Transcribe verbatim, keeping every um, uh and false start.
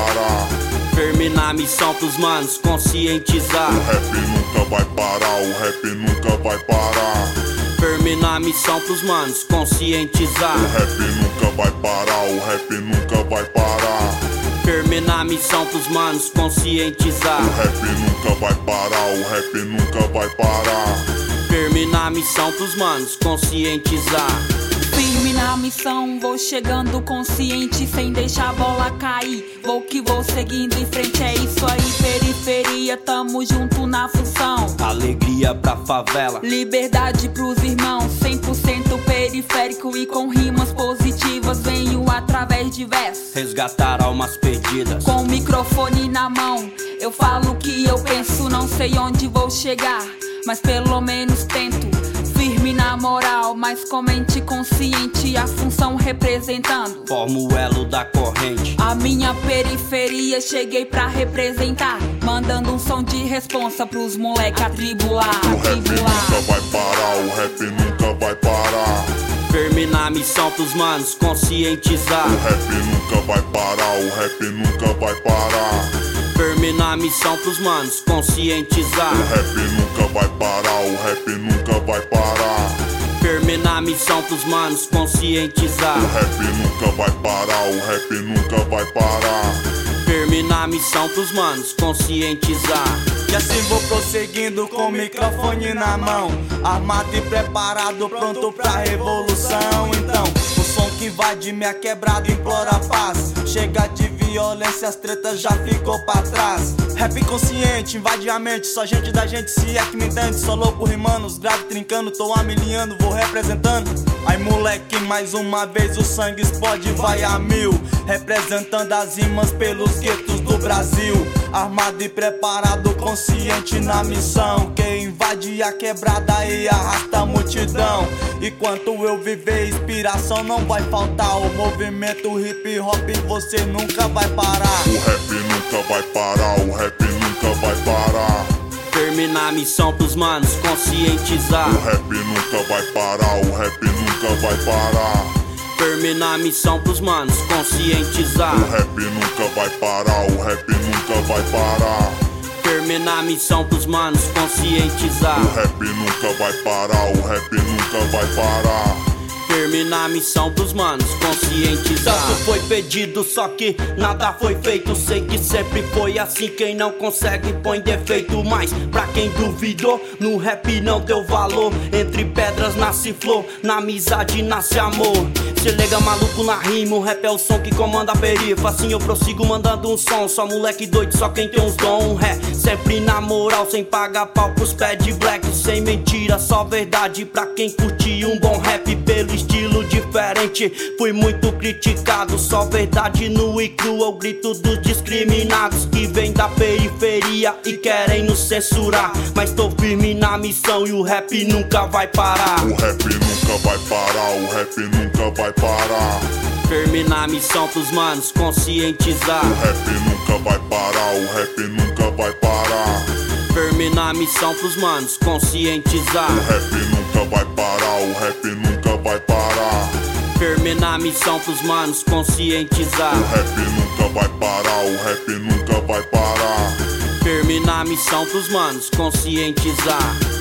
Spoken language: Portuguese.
parar. Firme na missão pros manos conscientizar. O rap nunca vai parar, o rap nunca vai parar. Firme na missão pros manos conscientizar. O rap nunca vai parar, o rap nunca vai parar. Firme na missão pros manos conscientizar. O rap nunca vai parar, o rap nunca vai parar. Firme na missão pros manos conscientizar. Firme na missão, vou chegando consciente, sem deixar a bola cair. Vou que vou seguindo em frente, é isso aí, periferia, tamo junto na função. Alegria pra favela, liberdade pros irmãos, cem por cento periférico e com rimas positivas. Venho através de versos, resgatar almas perdidas. Com o microfone na mão, eu falo o que eu penso. Não sei onde vou chegar, mas pelo menos tento. Firme na moral, mas com mente consciente, a função representando. Formo o elo da corrente. A minha periferia cheguei pra representar, mandando um som de responsa pros moleque atribular. O rap nunca vai parar, o rap nunca vai parar. Firme na missão pros manos conscientizar. O rap nunca vai parar, o rap nunca vai parar. Firme na missão pros manos conscientizar. O rap nunca vai parar, o rap nunca vai parar. Firme na missão pros manos conscientizar. O rap nunca vai parar, o rap nunca vai parar. Firme na missão pros manos conscientizar. E assim vou prosseguindo com o microfone na mão, armado e preparado, pronto pra revolução. Então, o som que invade minha quebrada implora paz. Chega de violência, as tretas já ficou pra trás. Rap consciente, invade a mente, só gente da gente, se é que me entende. Só louco rimando, os graves trincando, tô amiliando, vou representando. Aí moleque, mais uma vez o sangue explode, vai a mil, representando as rimas pelos guetos do Brasil. Armado e preparado, consciente na missão, que invade a quebrada e arrasta a multidão. Enquanto eu viver, inspiração não vai faltar. O movimento hip hop você nunca vai parar. O rap nunca vai parar, o rap nunca vai parar. Firme na missão pros manos conscientizar. O rap nunca vai parar, o rap nunca vai parar. Firme na missão pros manos conscientizar. O rap nunca vai parar, o rap nunca vai parar. Firme na missão pros manos conscientizar. O rap nunca vai parar, o rap nunca vai parar. Firme na missão pros manos conscientizar. Tanto foi pedido, só que nada foi feito. Sei que sempre foi assim, quem não consegue põe defeito. Mas pra quem duvidou, no rap não deu valor. Entre pedras nasce flor, na amizade nasce amor. Se liga maluco na rima, o rap é o som que comanda a perifa. Assim eu prossigo mandando um som, só moleque doido, só quem tem uns dons. É sempre na moral, sem pagar pau pros pés de black. Sem mentira, só verdade pra quem curte um bom rap. Pelo estilo diferente, fui muito criticado. Só verdade nu e crua, o grito dos discriminados que vem da periferia e querem nos censurar. Mas tô firme na missão e o rap nunca vai parar. O rap nunca vai parar, o rap nunca vai parar. Firme na missão pros manos conscientizar. O rap nunca vai parar, o rap nunca vai parar. Firme na missão pros manos conscientizar. O rap nunca vai parar, o rap nunca vai parar. Firme na missão pros manos conscientizar. O rap nunca vai parar, o rap nunca vai parar. Firme na missão pros manos conscientizar.